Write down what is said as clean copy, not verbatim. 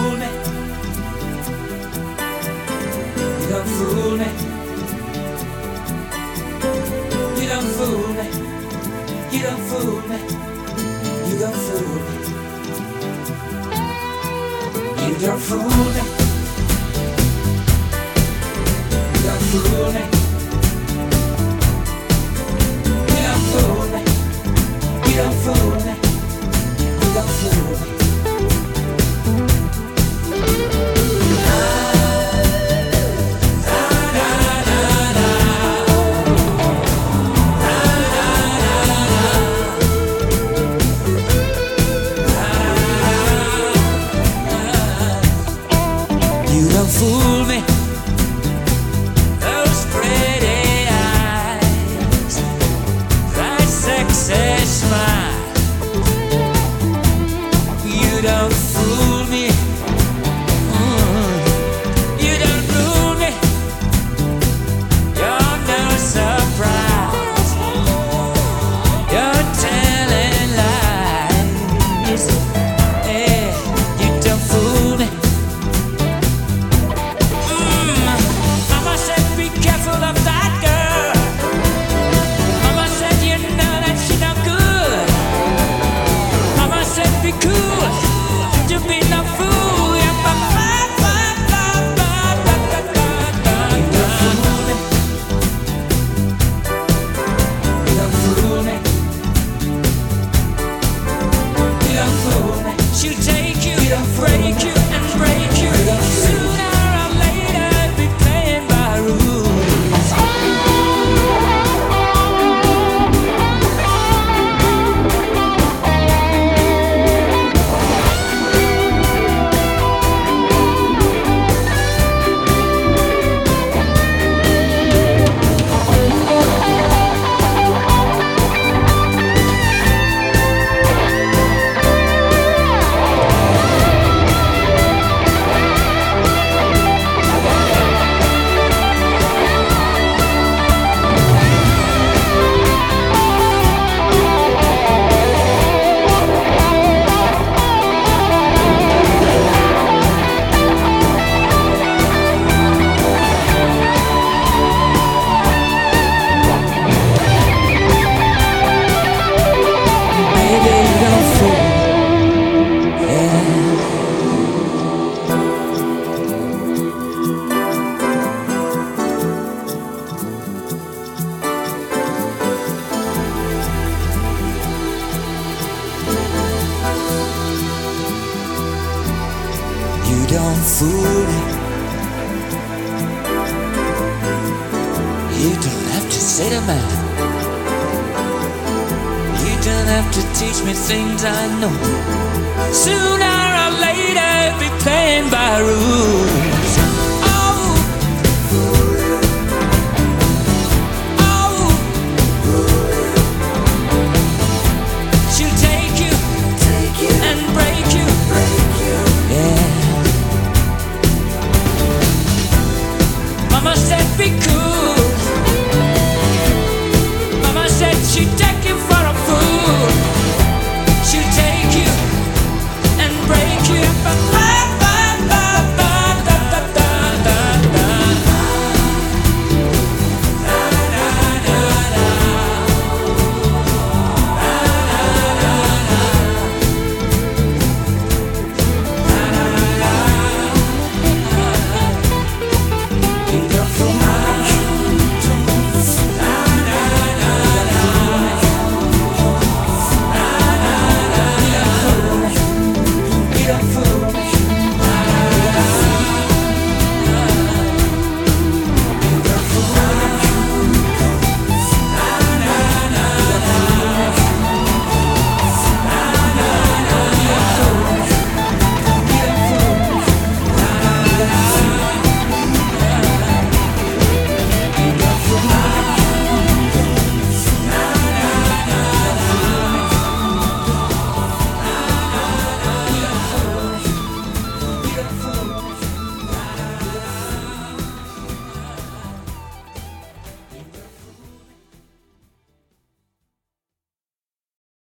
fool me. You don't fool me. You don't fool me. You don't fool me. You don't fool me. You don't fool me. You don't fool me. You don't fool me. You don't fool me. You don't fool me. You don't fool me. Those pretty eyes, that sexy smile. You don't fool me. You don't fool me. You're no surprise. You're telling lies. Yeah, you don't fool me. Mama said be careful of that girl. Mama said you know that she no good. Mama said be cool, you be no fool. Yeah, You don't fool me. You don't fool me. She'll take you, break you, and break you. Sooner or later, be playing by rules. Baby, you don't fool me. Yeah. You don't fool me. You don't have to say to man. You don't have to teach me things I know. Sooner or later, be playing